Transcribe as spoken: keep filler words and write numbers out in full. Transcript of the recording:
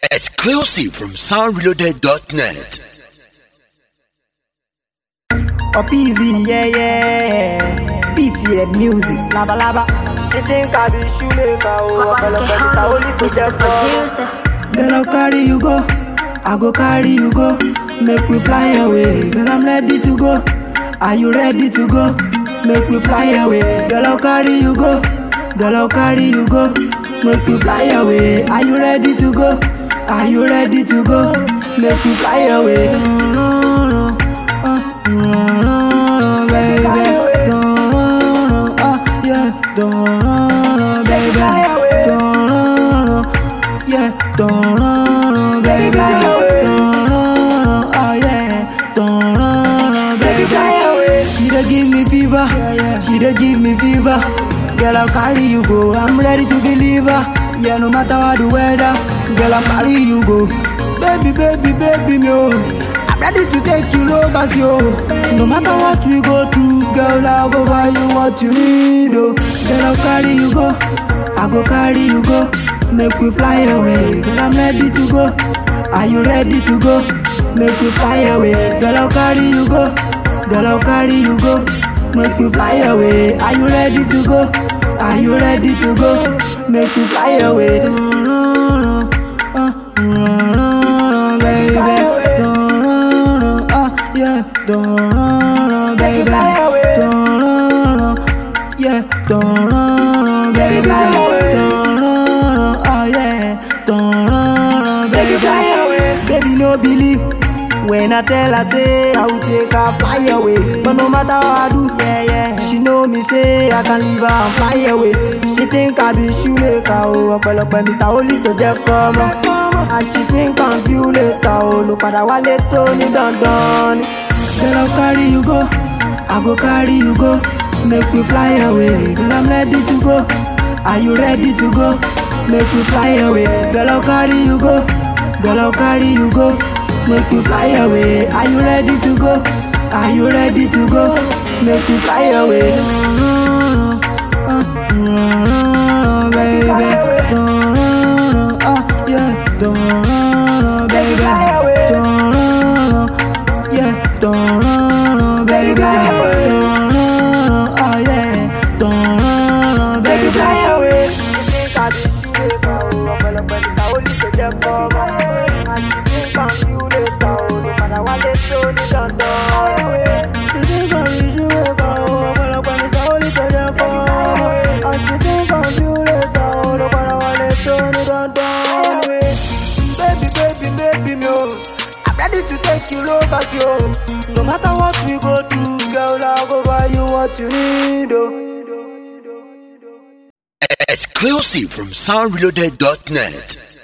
Exclusive from sound reloaded dot net. Up easy, yeah, yeah. P T N music, lava lava. You think I be shoemaker? Oh, I fell up the only Mister Producer. Girl, I'll carry you go. I go carry you go. Make we fly away. Girl, I'm ready to go. Are you ready to go? Make we fly away. Girl, I'll carry you go. Girl, I'll carry you go. Make we fly away. Are you ready to go? Are you ready to go? Make we fly away. No, no, no, uh, no, no, no, baby. No, no, no, uh, yeah. No, no, no, baby. No, no, no, yeah. No, no, no, baby. No, no, no, oh yeah. No, no, no, baby. She dey give me fever. She dey give me fever. Girl, I'll carry you go. I'm ready to believe her. Yeah, no matter what the weather. Girl, I'll carry you go. Baby, baby, baby, me oh. I'm ready to take you lovers, yo. No matter what we go through, girl, I'll go buy you what you need, oh. Girl, I'll carry you go. I go carry you go. Make we fly away. Girl, I'm ready to go. Are you ready to go? Make we fly away. Girl, I'll carry you go. Girl, I'll carry you go. Make we fly away. Are you ready to go? Are you ready to go? Make we fly away. No, no, no, uh, no, no, no, baby. No, no, no, uh, yeah. No, no, no, baby. No, no, no, yeah. No, no, no, baby. No, no, no, oh yeah. No, no, no, baby. Baby, no believe. When I tell her, say, I will take her fly away. But no matter how I do, yeah, yeah. She know me, say, I can leave her and fly away. She think I be shoemaker, oh. I call up by Mister Holy to just come on. And she think I'm few later, oh. Look at our late Tony done done. Girl, I'll carry you go. I go carry you go. Make we fly away. Girl, I'm ready to go. Are you ready to go? Make we fly away. Girl, I'll carry you go. Girl, I'll carry you go. Make you fly away. Are you ready to go? Are you ready to go? Make you fly away. No, no, no, uh, no, no, baby. No, no, no, uh, yeah. No, no, no, baby. No, no, no, yeah. No, no, no, baby. No, no, no, oh yeah. No, no, no, baby. You think I be shoemaker? Oh, I fell up the only to just come on. And she think I'm few later, oh. No matter what they show, they done done. She think I'm shoemaker, oh. I fell up the only to just come on. And she think I'm few later, oh. No matter what they show, they done done. Baby, baby, baby, me oh. I'm ready to take you over, yo. No matter what we go through, girl, I'll go buy you what you need, oh. Exclusive from sound reloaded dot net.